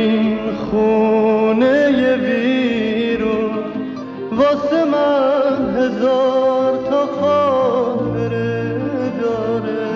این خونه ویرون واسه من هزار تا خاطره داره.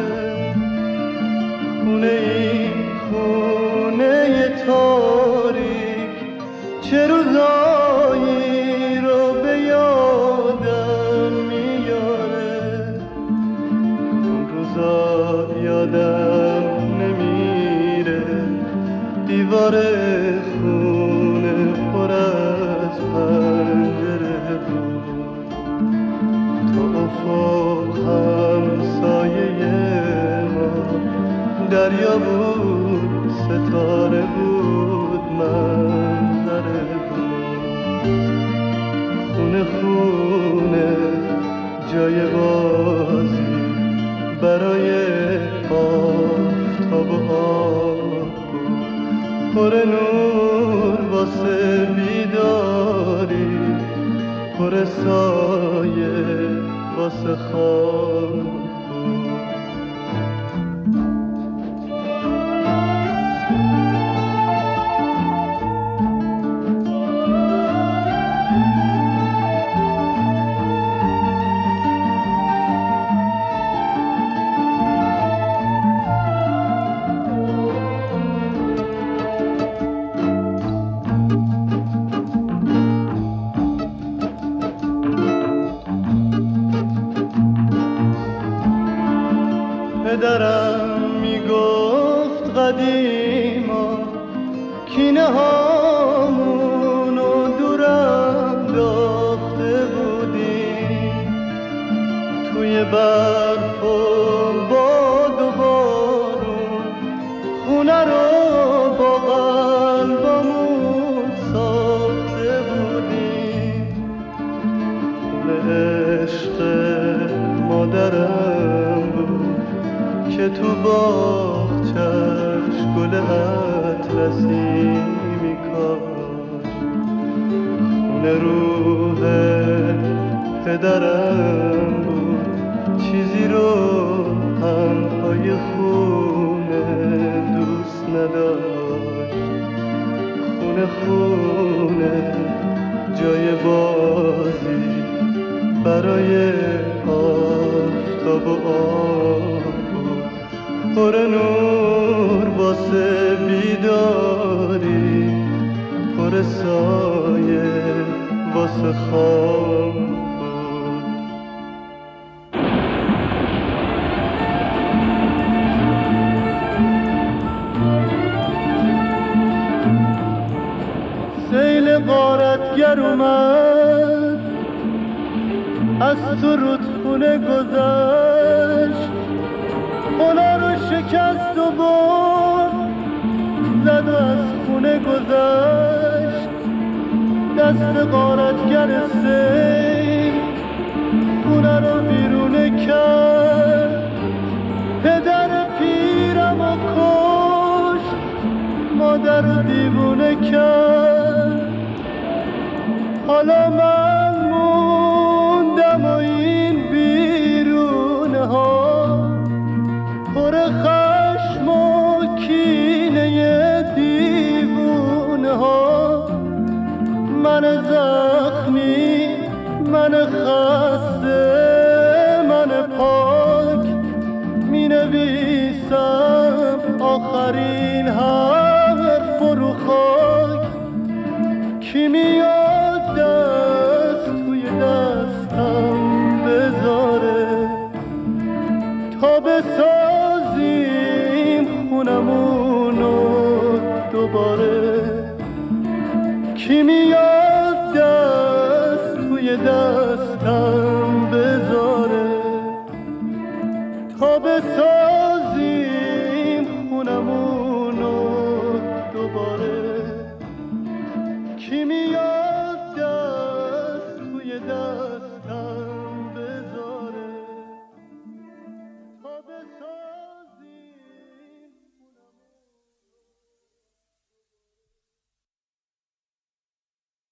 این خونه تاریک چه روزایی رو به یادم میاره. اون روزا یادم نمیره، دیوار خونه پر از پنجره بود. تا افق همسایه ما دریا بود، ستاره بود، منظره بود. خونه خونه جای بازی برای آفتاب و آب بود. پر نور واسه بیداری، پر سایه واسه خواب بود. پدرم میگفت قدیما کینه هامونو دور انداخته بودیم. توی برف و باد و بارون خونه رو با قلبمون ساخته بودیم. خونه عشق مادرم بود که تو باغچه‌اش گل اطلسی میکاشت. خونه روح پدرم بود، چیزی رو همهای خونه دوست نداشت. خونه خونه جای بازی برای آفتاب و آب، پر نور واسه بیداری، پر سایه واسه خواب بود. سیل غارتگر اومد، از تو رودخونه گذشت. خونه رو شکست و برد، زد و از خونه گذشت. دست غارتگر سیل خونه رو بیرونه کرد. پدر پیرم و کشت، مادر رو دیوونه کرد. حالا من موندم و این بیرونه ها پر خشم و کینه دیوونه ها. من زخمی، من خسته، من پاک می نویسم آخرین حرف رو خاک. کی میاد دست توی دستم بذاره تا بسازیم خونمونو دوباره. کی میاد دست توی دستم بذاره تا بسازیم خونمونو دوباره. کی